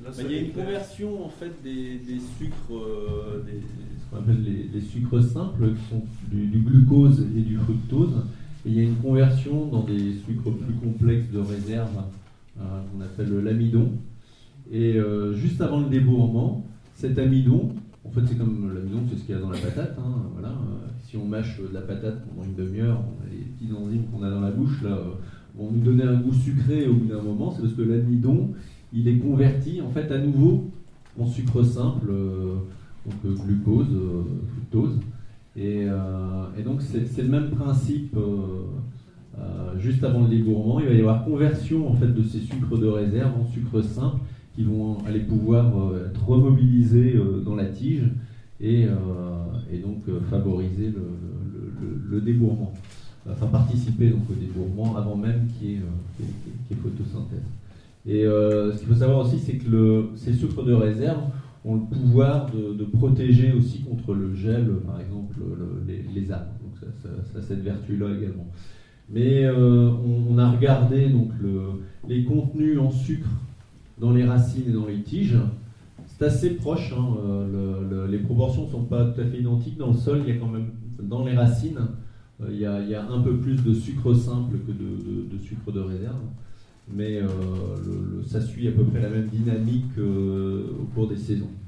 Il y a une conversion en fait des sucres, ce qu'on appelle les sucres simples, qui sont du glucose et du fructose. Et il y a une conversion dans des sucres plus complexes de réserve, qu'on appelle l'amidon. Et juste avant le débourrement, cet amidon, en fait c'est comme l'amidon, c'est ce qu'il y a dans la patate. Voilà. Si on mâche de la patate pendant une demi-heure, on a les petits enzymes qu'on a dans la bouche, là, vont nous donner un goût sucré au bout d'un moment. C'est parce que l'amidon, il est converti en fait à nouveau en sucre simple, donc glucose, fructose. Et donc c'est le même principe. Juste avant le débourrement, il va y avoir conversion en fait de ces sucres de réserve en sucre simple qui vont aller pouvoir être remobilisés dans la tige et donc favoriser le débourrement. Enfin participer donc au débourrement avant même qu'il y ait photosynthèse. Et ce qu'il faut savoir aussi, c'est que ces sucres de réserve ont le pouvoir de protéger aussi contre le gel, par exemple les arbres. Donc ça a cette vertu-là également. Mais on a regardé donc les contenus en sucre dans les racines et dans les tiges. C'est assez proche, les proportions ne sont pas tout à fait identiques. Dans le sol, il y a quand même, dans les racines, il y a un peu plus de sucre simple que de sucre de réserve. Mais ça suit à peu près la même dynamique au cours des saisons.